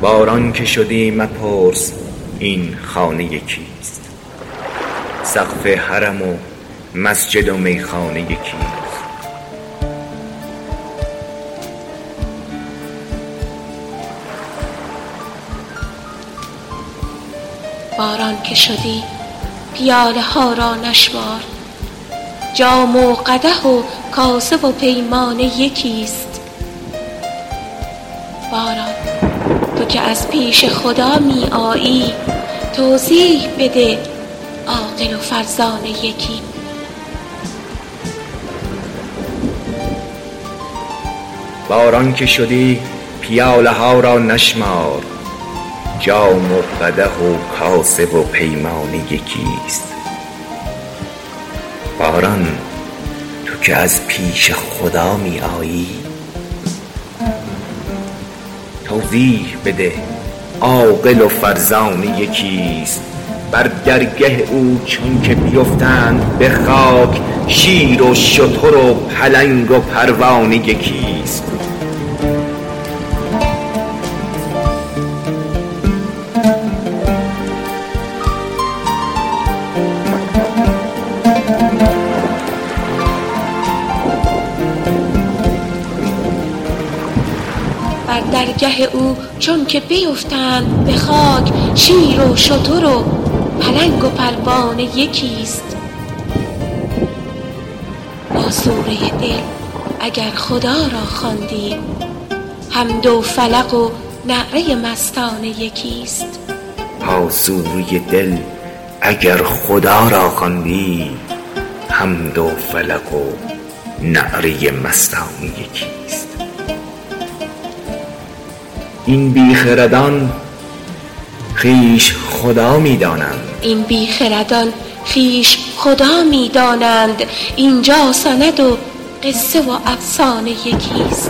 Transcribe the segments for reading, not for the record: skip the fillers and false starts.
باران که شدی مپرس این خانه کیست. سقف حرم و مسجد و میخانه کیست. باران که شدی پیاله ها را نشمار، جام و قدح و کاسه و پیمانه یکیست. باران تو که از پیش خدا می آیی، توضیح بده عاقل و فرزانه یکی. باران که شدی پیاله ها را نشمار، جام و قدح و کاسه و پیمانه یکیست. باران تو که از پیش خدا می آیی، توضیح بده عاقل و فرزانه یکیست. بر درگه او چون که بیفتند به خاک، شیر و شتر و پلنگ و پروانه یکیست. بر درگه او چون که بیفتند به خاک، شیر و شتر و پلنگ و پروانه یکیست. با سوره دل اگر خدا را خواندی، حمد و فلق و نعره مستانه یکیست. با سوره دل اگر خدا را خواندی، حمد و فلق و نعره مستانه یکیست. این بیخردان خویش خدا می دانند. این بیخردان خویش خدا می دانند. اینجا سند و قصه و افسانه یکیست.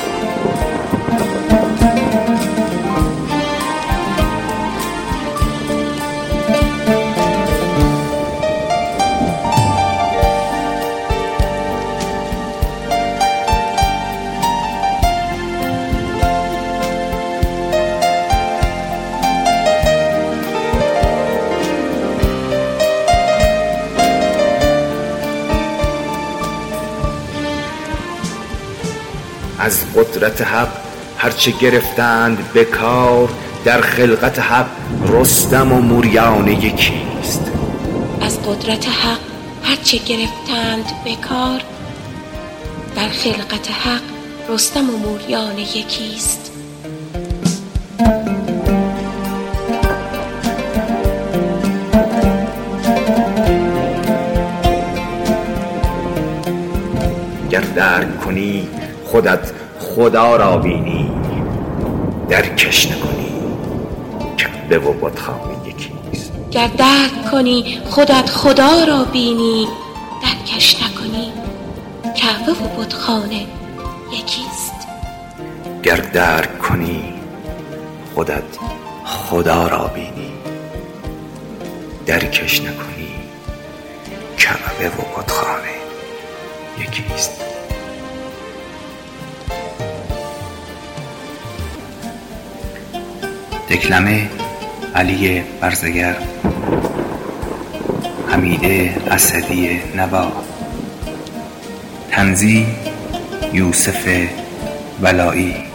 از قدرت حق هرچه گرفتند به کار، در خلقت حق رستم و موریانه یکیست. از قدرت حق هرچه گرفتند به کار، در خلقت حق رستم و موریانه یکیست. گر درک کنی خودت خدا را بینی، درکش نکنی کعبه و بتخانه یکیست. گر درک کنی خودت خدا را بینی، درکش نکنی کعبه و بتخانه یکیست. گر درک کنی خودت خدا را بینی، درکش نکنی کعبه و بتخانه یکیست. دکلمه علی برزگر، حمیده اسدی نوا، تنظیم یوسف ولایی.